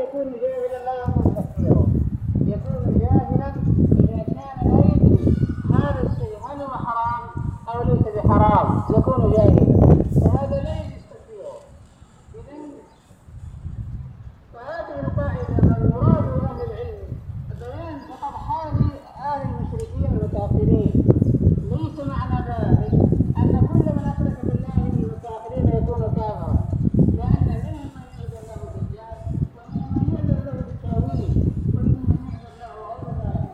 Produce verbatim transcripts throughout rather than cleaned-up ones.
يكون جاهلا لا يكون تكفيره، يكون جاهلا إذا كان لا يدري هذا الشيء هل هو حرام أو ليس بحرام، يكون جاهلا فهذا لا يجوز تكفيره. إذن فهذه القاعدة المراد أهل العلم بيان فقط حال أهل المشركين المكافرين، ليس معنى ذلك أن كل من أشرك بالله من المكافرين يكون كافرا، لأن منهم من يعذر له بالجهل ومنهم من يعذر له بالتأويل ومنهم من يعذر له غير ذلك.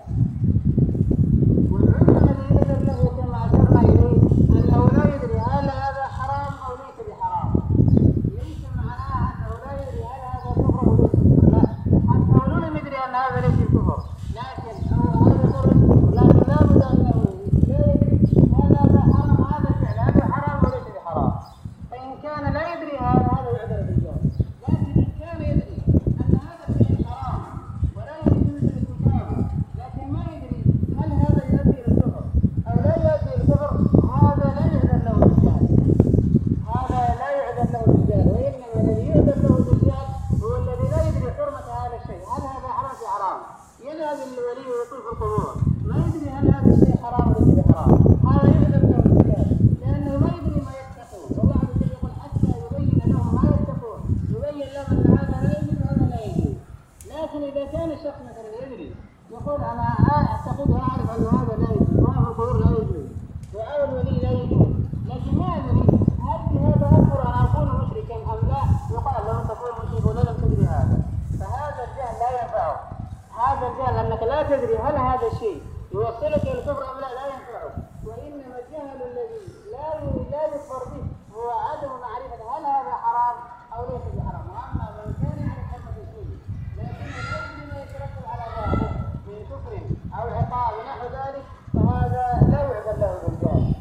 والعذر الذي يعذر له كما أشرنا إليه أنه لا يدري هل هذا حرام أو ليس بحرام، ليس معناه أنه لا يدري هل هذا كفر أو ليس كفر، لا، حتى ولو لم يدري أن هذا ليس كفر لكن أو هذا كفر لكن لا بد أنه لا يدري هل هذا حرام، هذا الفعل هذا حرام وليس بحرام. فإن كان لا يدري هذا هذا يعذر بالجهل، لكن إن كان يدري أن هذا الفعل حرام ولا يدري مثل الكتاب لكن ما يدري هل هذا يؤدي إلى الكفر أو لا يؤدي إلى الكفر، هذا لا يعذر له بالجهل، هذا لا يعذر له بالجهل، وإنما الذي يعذر له بالجهل هو الذي لا يدري حرمة هذا الشيء، هل هذا حرام في حرام، يذهب للولي ويطوف القبور ما يدري هل هذا الشيء حرام ولا ليس بحرام، هذا يعذر له بالجهل لأنه ما يدري ما يتقون، والله عز وجل يقول حتى يبين لهم ما يتقون، يبين لهم أن هذا لا يجوز وهذا لا يجوز. لكن إذا كان الشخص مثلا يدري يقول أنا أعتقد وأعرف أن هذا لا يجوز، طواف القبور لا يجوز، دعاء الولي لا يجوز، لكن ما أدري هل بهذا أذكر أن أكون مشركا أم لا، يقال لو تكون مشرك ولا لم تدري هذا، فهذا الجهل لا ينفعه، هذا الجهل أنك لا تدري هل هذا الشيء يوصلك إلى الكفر أم لا لا ينفعه، وإنما الجهل الذي لا لا يكفر به هو عدم معرفة هل هذا حرام أو ليس بحرام. وأما من كان يعرف حرمة الشيء لكن لا يدري ما يترتب على ذلك من كفر أو عقاب ونحو ذلك فهذا لا يعذر له بالجهل.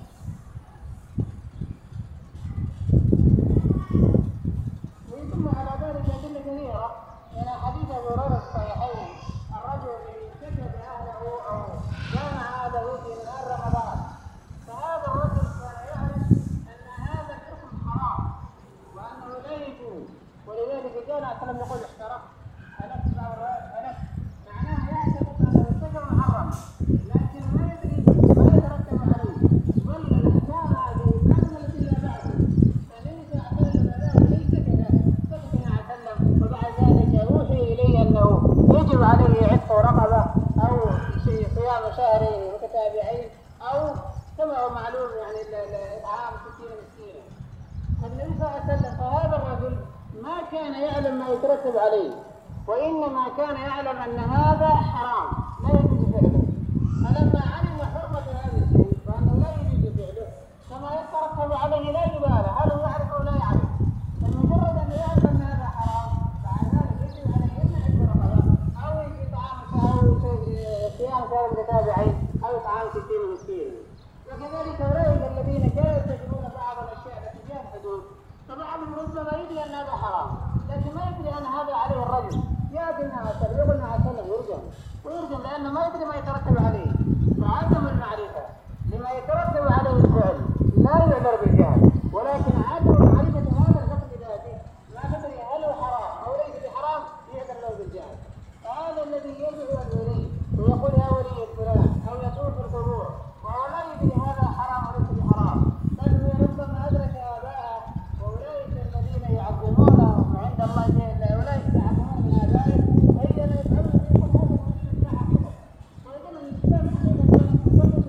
ويتم على ذلك أدلة كثيرة من حديث أبي هريرة الصحيحين، الرجل الذي كتب أهله أو جامع أهله في نهار رمضان، فهذا الرجل كان يعرف أن هذا الحكم حرام وأنه لا يجوز، ولذلك جاء أكرم يقول احترق ألف أو ألف، معناه يعتقد أنه الشجر محرم لكن ما يدري ما يترتب عليه، بل الأحكام هذه ما عملت إلا بعده، فليس اعتذر ذلك ليس كذلك، فلكن اعتذر وبعد ذلك يوحي إليه أنه يجب عليه عتق رقبة أو صيام شهرين متتابعين أو كما هو معلوم يعني الإطعام ستين مسكينا. فالنبي صلى الله عليه وسلم فهذا الرجل ما كان يعلم ما يترتب عليه، وإنما كان يعلم أن هذا حرام لا يجوز فعله، فلما علم حرمة هذا الشيء وأنه لا يجوز فعله كما يترتب عليه لا يبالي هل هو يعرف أو لا يعرف، فمجرد أن يعرف أن هذا حرام بعد ذلك يجب عليه إما عتق رقبة أو إطعام أو صيام شهر متتابعين أو إطعام ستين مسكينا. وكذلك أولئك الذين كانوا يرتكبون بعض الأشياء التي فيها الحدود، فبعضهم ربما يدري أن هذا حرام لكن ما يدري أن هذا عليه الرجل، يأتي الناس يقول الناس ويرجم ويرجم لأنه ما يدري ما يترتب عليه، فعدم المعرفة لما يترتب عليه الفعل لا يعذر بالجهل، ولكن عدم معرفة هذا الحكم بذاته ما تدري هل هو حرام أو ليس بحرام يعذر له بالجهل. فهذا الذي يدعو الولي ويقول يا ولي فلان أو يطوف القبور وهو لا يدري هذا حرام وليس بحرام، بل هو ربما أدرك آباءه وأولئك الذين يعظمونهم عند الله جل أولئك يعظمون من آبائهم فإذا لا يفعلون يقول هذا المسلم لا حقيقة، وإذا الإسلام حقيقة يقول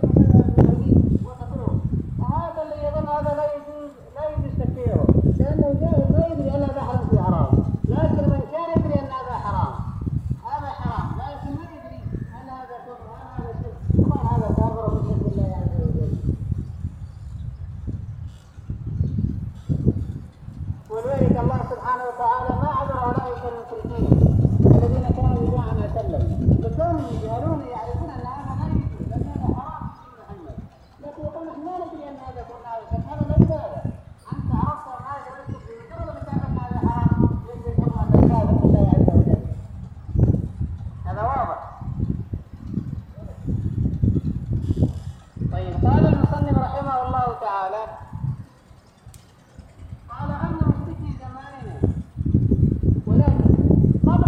وتطلب، فهذا اللي يظن هذا لا يجوز لا يجوز تكفيره لأنه جاهل ما يدري أن هذا حرام في حرام، لكن من كان يدري أن هذا حرام هذا حرام لكن ما يدري أن هذا كفر وأن هذا شرك وقال هذا كافر ومشرك بالله عز وجل. ولذلك الله سبحانه وتعالى ما عذر أولئك المشركين الذين كانوا يدعون أن يسلم لكونهم يجهلون يعرفون أن هذا لا يجوز لأن هذا حرام في محمد، لكن يقول نحن لا ندري أن هذا كنا هذا لا يبالي، أنت عرفت أن هذا لا يجوز بمجرد أن تعرف أن هذا حرام يجوز حرمة العبادة لله عز وجل. هذا واضح. طيب قال المصنف رحمه الله تعالى قال أما مشركي زماننا، ولكن قبل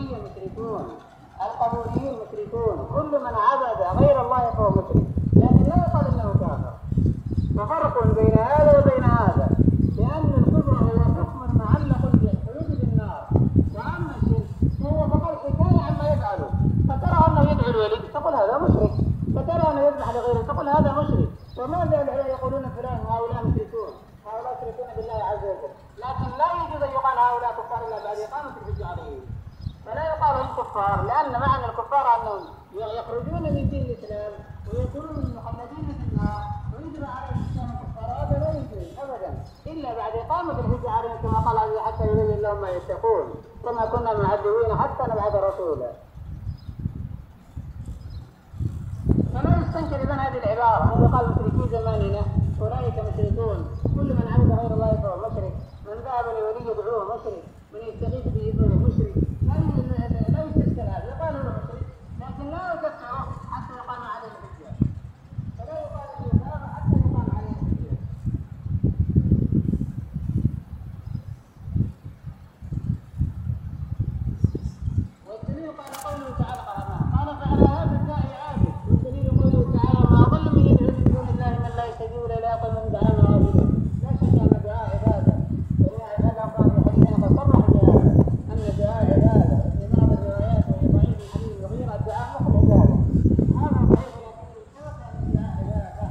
القبوريين مشركون، القبوريين مشركون، كل من عبد غير الله فهو مشرك، لكن لا يقال انه كافر. ففرق بين هذا وبين هذا، لان الكفر هو حكم معلق بالخلود بالنار، واما الشرك فهو فقط حكايه عما يفعله. فترى انه يدعو الولي تقول هذا مشرك، فترى انه يذبح لغيره تقول هذا مشرك. وماذا العلماء يقولون فلان هؤلاء مشركون، هؤلاء يشركون بالله عز وجل، لكن لا يجوز ان يقال هؤلاء كفار الا بعد اقامه الحجه عليهم. فلا يقال هم كفار، لان معنى الكفار انهم يخرجون من دين الاسلام ويكونون مخلدين في النار ويجرى عليهم الاسلام كفار. هذا لا يجوز ابدا الا بعد اقامه الحجه عليهم، كما قال عليه حتى يبين لهم ما يتقون، وما كنا معذبين حتى نبعث رسولا. فلا يستنكر اذا هذه العباره ان يقال مشركي زماننا اولئك مشركون، كل من عبد غير الله فهو مشرك، من ذهب لولي يدعوه مشرك، من يستغيث به فهو مشرك. لا يستشكل هذا، يقال له مشرك لكن لا يكفره حتى يقام عليه الحجه، فلا يقال له كافر حتى يقام عليه الحجه. والدليل قال قوله تعالى قال فعلى هذا الداعي عابد، والدليل قوله تعالى ما ضل من يدعو من دون الله من لا يستجيب له لا يقل من دعاء عابدا. لا شك ان دعاء عباده، فإن عباده قال في حديثنا فصرح بهذا ان دعاء عباده. في بعض الروايات وفي ضعيف الحديث الغير الدعاء مخل عباده، هذا ضعيف لكن الشرط ان الدعاء عباده،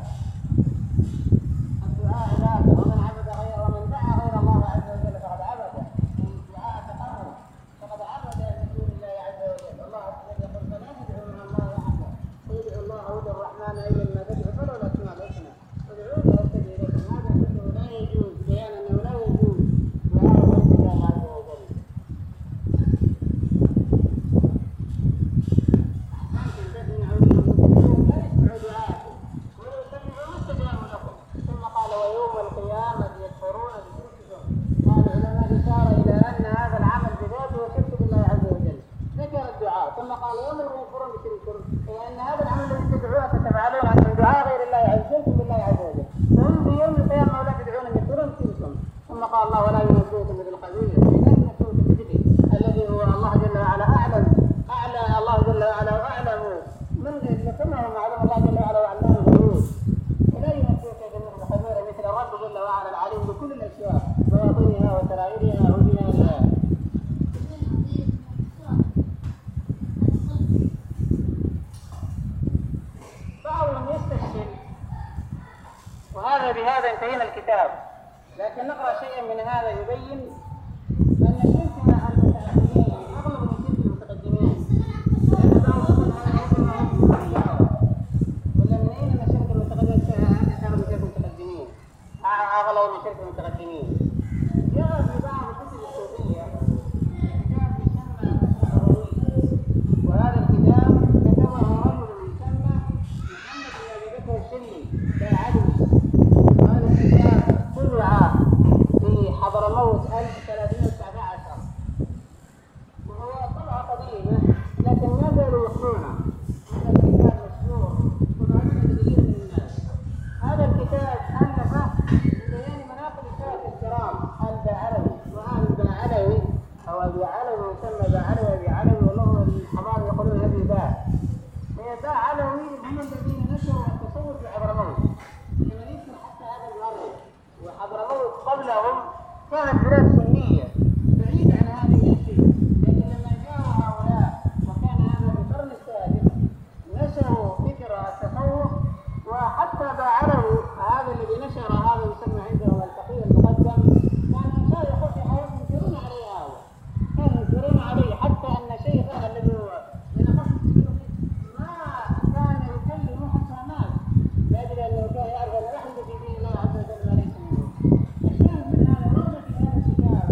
الدعاء عباده، ومن عبد غير ومن دعا غير الله عز وجل فقد عبده، الدعاء تقرب فقد عبد من دون الله عز وجل. الله عز وجل يقول فلا تدعوا مع الله احدا وادعوا الله ودعوا الرحمن ايما تدعوا فله الاسماء الحسنى ادعوني استجب لكم. هذا كله لا يجوز، بيان انه لا يجوز دعاء غير الله عز وجل. لكن تسمعوا لهم لا يسمعوا دعاءكم ولو سمعوا ما استجابوا لكم. ثم قال ويوم القيامه يكفرون بشرككم. قال العلماء اشار الى ان هذا العمل بذاته وشرك بالله عز وجل. ذكر الدعاء ثم قال يوم يكفرون بشرككم، لان هذا العمل الذي تدعونه تفعلون عن دعاء غير الله عز وجل بالله عز وجل، فهم في يوم القيامه ولا تدعون من يكفرون بشرككم. ثم قال الله ولا ينبئكم مثل الخبير، اذا ينبئكم بالذكر الذي هو الله جل وعلا اعلم، اعلى الله جل وعلا واعلم من كما هو معلوم الله جل وعلا واعلم الغيوب. ولا ينبئك مثل الخبير مثل الرب جل وعلا العليم بكل الاشياء بواطنها وسرائرها وبنائها. بعضهم يستشكل، وهذا بهذا انتهينا الكتاب، لكن نقرأ شيئا من هذا يبين أن شركنا المتأخرين أغلب من شرك المتقدمين، لأن بعضهم ولا من أين أن شرك المتقدمين أكثر من شرك المتقدمين، أغلب من شرك المتقدمين. جاء في بعض الكتب الصوفية كتاب يسمى النهروي، وهذا الكتاب كتبه رجل يسمى محمد بن أبي بكر الشلي كالعدوي. هذا الكتاب طبع في حضرموت ألف وثلاثمائة وتسعة عشر، وهو طبعة قديمة لكن ما زالوا يخفونه. هذا الكتاب مشهور ومعلوم كثير من الناس. هذا الكتاب ألفه لبيان مناقب الشيخ الكرام الباعلوي، وهذا الباعلوي أو أبي علوي يسمى باعلوي أبي علوي، والله الحضارة يقولون أبي باع. باعلوي هم الذين نشروا التصوف في حضرموت، كما يذكر حتى هذا المرض. وحضرموت قبلهم كانت بلاد سنية بعيدة عن هذه الأشياء، لكن لما جاءوا هؤلاء وكان هذا في القرن السادس نشروا فكر التصوف. وحتى باعلوي هذا الذي نشر هذا يسمى عندهم الفقيه المقدم كان مشايخ في حياتهم ينكرون عليه، هذا كانوا ينكرون عليه حتى أن شيخنا الذي هو من أخص ما كان يكلم حتى الناس لاجل انه كان يعرف ان نحن في دين الله عز وجل ما ليس منه. الشاهد من هذا ورد في هذا الكتاب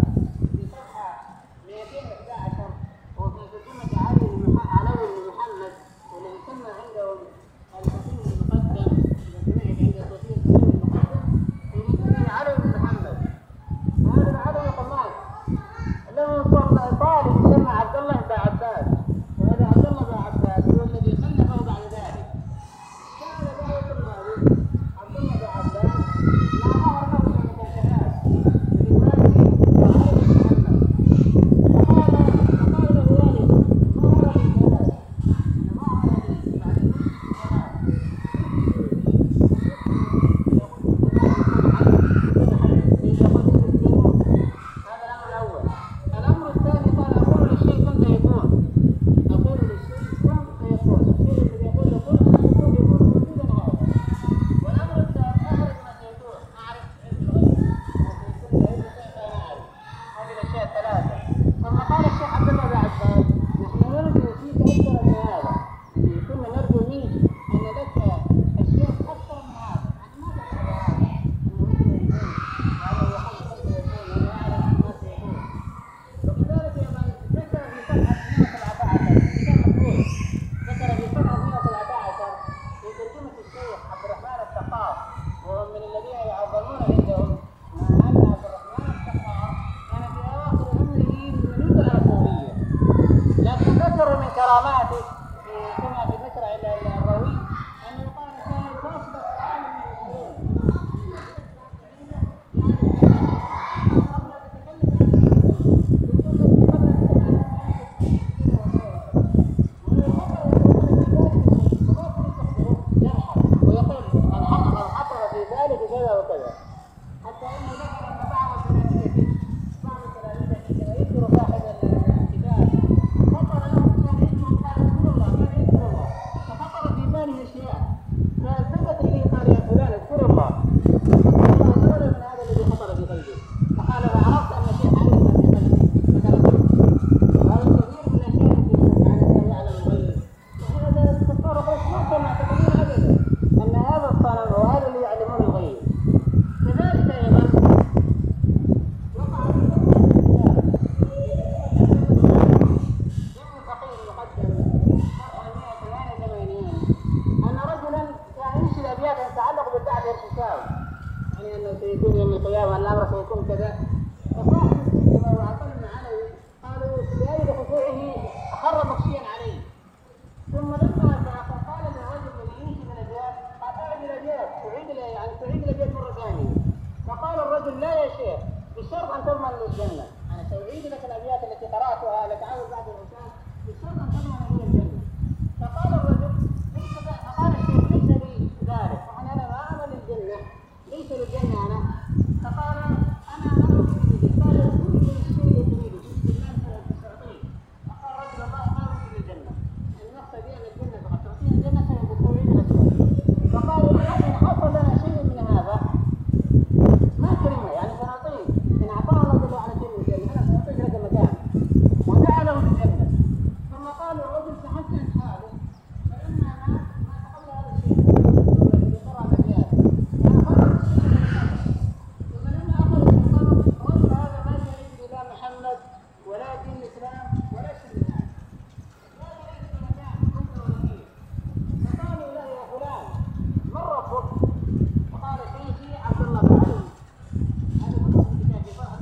كذا. فصاحب السجن وعطل عليه قالوا بأي خشوعه خر مغشيا عليه. ثم لما فقال للرجل الذي يمشي من الابيات قال اعد الابيات تعيد يعني تعيد الابيات مره ثانيه. فقال الرجل لا يا شيخ بشرط ان تضمن للجنه، انا ساعيد لك الابيات التي قراتها لك عاود بعد الانسان بشرط ان تضمن لي الجنه. فقال الرجل ليس فقال الشيخ ليس لي ذلك، يعني انا ما امل الجنه، ليس للجنه انا. فقال انا امل بالجنه. قال كل شيء تريده بالله تعطيه. فقال الرجل الله ما اريد الجنه، المقصد ان الجنه فقط تعطيه الجنه فيقول لك. فقالوا ان حصل لنا شيء من هذا ما كلمه يعني سنعطيه، ان اعطاه الله جل وعلا شيء من الجنه انا سنعطيك لك المكان ودعا بالجنه. ثم قال الرجل تحسن حاله فلما مات ما تقبل هذا الشيء الذي قرأ الابيات فاخذ الشيء ثم لما اخذ القلم الرجل هذا ما يريد الى محمد ولا دين الاسلام ولا شيء من هذا، لا يريد المكان كنت وليه. فقالوا له يا فلان من ربك؟ فقال شيخي عبد الله بن علي. هذا مكتوب في كتاب فرح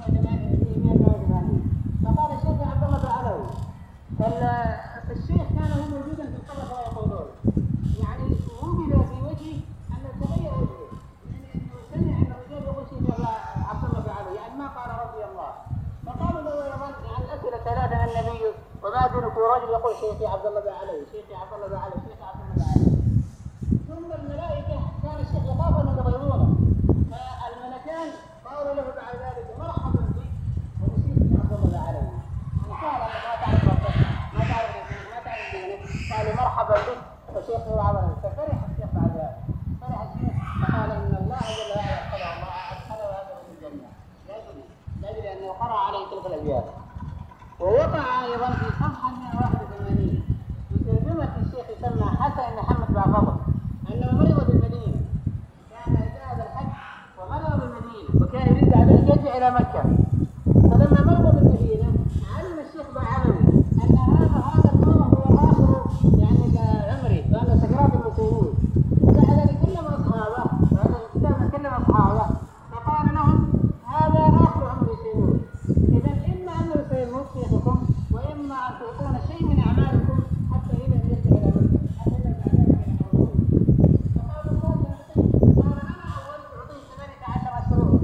فقال الشيخ عبد الله بن علي. فالشيخ كان هو موجودا في القبر كما يقولون، يعني وجد في وجهه ان تغير وجهه، يعني انه سمع ان الرجال يقول شيخ عبد الله بن علي، يعني ما قال رضي الله. فقالوا له يظن يعني الاسئله ثلاثه عن النبي وما دونك رجل يقول شيخي عبد الله بن علي، شيخي عبد الله بن علي، شيخي عبد الله بن علي. ثم الملائكه كان الشيخ يخاف ان يغيرونه، فالملكان قالوا له بعد ذلك مرحبا بك وبشيخك عبد الله بن علي. يعني سهل انك ما تعرف ربك ما تعرف ما تعرف دينك، قالوا مرحبا بك وشيخ عبد الله. ففرح الشيخ بعد ذلك، فرح الشيخ فقال ان الله جل وعلا ادخله الله ادخله هذا في الجنه لاجل لاجل انه قرأ عليه تلك الابيات. ووقع ايضا في صفحه مئة وواحد وثمانين في ترجمه الشيخ يسمى حسن محمد بن فضل انه مرض بالمدينه، كان جاء الحج ومرض بالمدينه وكان يريد بعد ذلك يرجع الى مكه. فلما مرض بالمدينه علم الشيخ بعلوي ان هذا هذا المرض هو اخر يعني عمري فانا سكرات المسلمين. بعد ذلك كلم اصحابه وهذا الكتاب كلم اصحابه فقال لهم هذا اخر عمري سيموت، اذا اما انه سيموت شيخكم واما ان تعطون شيء من اعمالكم حتى اذا يرجع الى مكه حتى اذا بعد ذلك يحضرون. فقالوا الله قال انا اول اعطيه ثمانية عشر شهور.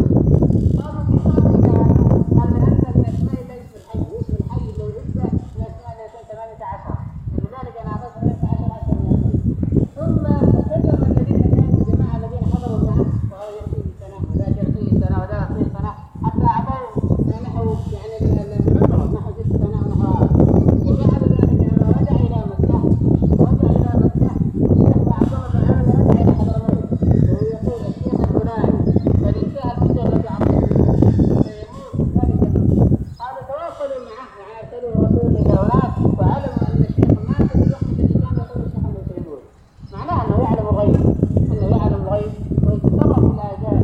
قالوا كيف اعطيك هذا؟ قال لان من اسماء الله اسم الحي، اسم الحي لو عده من اسماء الله ثمانية عشر، لذلك انا اعطيت ثمانية عشر عشر من ثم تكلم الذين كانوا الجماعه الذين حضروا معه وهو يعطيه سنه وذاك يعطيه سنه وذاك يعطيه سنه حتى اعطاه نحو يعني العمر نحو ست سنه ونحو. وبعد ذلك لما رجع الى مكه رجع الى مكه الشيخ عبد الله بن علي رجع الى حضرموت وهو يقول الشيخ الفلاني قد انتهى الكتاب الذي اعطيته فيموت ذلك الموت. قالوا تواصلوا معه وارسلوا الرسول الى هناك وعلموا ان الشيخ مات في الوقت الذي كان يقول الشيخ المسلمون، معناه انه يعلم الغيب، انه يعلم الغيب ويتصرف في الاجال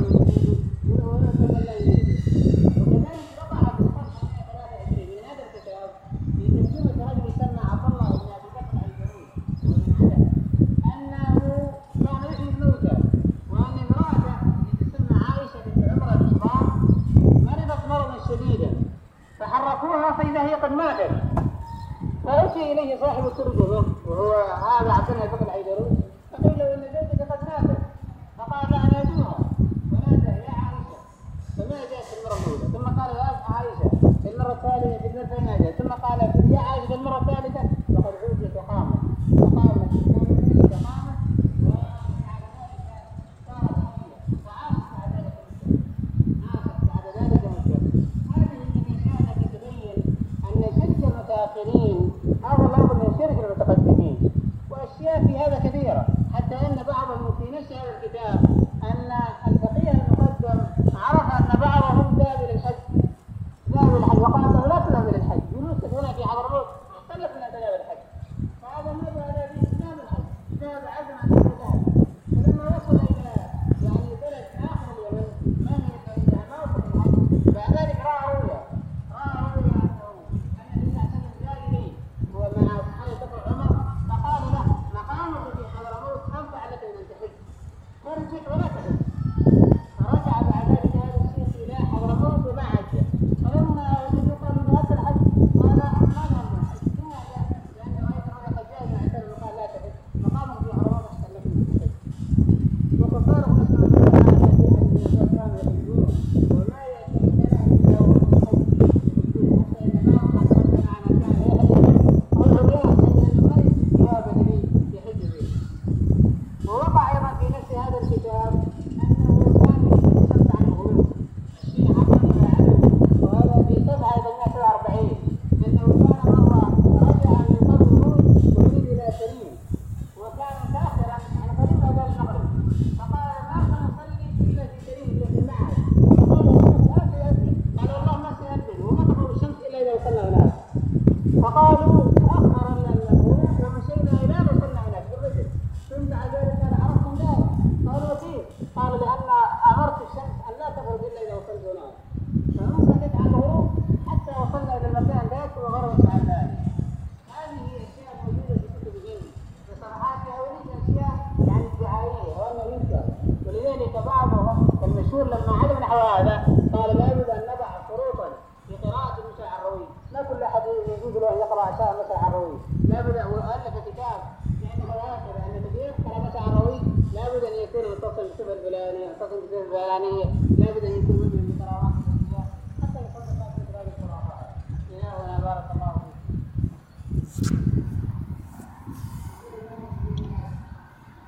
ويتولى يريد. وكذلك وقع في الصفحه ثلاثة وعشرين من هذا الكتاب في ترجمه رجل يسمى عبد الله بن ابي بكر الجنود ومن عدد انه كان يحيي الموتى وان امراته تسمى عائشه بنت عمر بن الخطاب مرضت مرضا شديدا فحركوها فاذا هي قد ماتت. فأتي إليه صاحب الترجمة وهو هذا عبد الله بن العيدروس فقيل له إن زوجك قد ماتت. فقال نادوها ونادى يا عائشة فما جاءت المرة الأولى ثم قال يا عائشة المرة الثالثة في المرة الثانية ثم قال يا عائشة المرة الثالثة وقد عودت وقامت وقامت وقامت وقامت وعلى ذلك صارت حية وعاشت بعد ذلك عاشت بعد ذلك مكة. هذه التي كانت تبين أن شرك المتأخرين هذا الأمر من شرك المتقدمين، وأشياء في هذا كثيرة حتى أن بعضهم في نفس هذا الكتاب أن الفقيه المقدم عرف أن بعضهم ذهب إلى الحج ذهب إلى الحج وقال له لا تذهب إلى الحج. يونس هنا في حضرموت اختلف من عشان مثلا عروي لابد وألف كتاب يعني الآخر أن اللي بيذكر مثلا عروي لابد أن يكون متصل بالصفة الفلانية متصل بالصفة الفلانية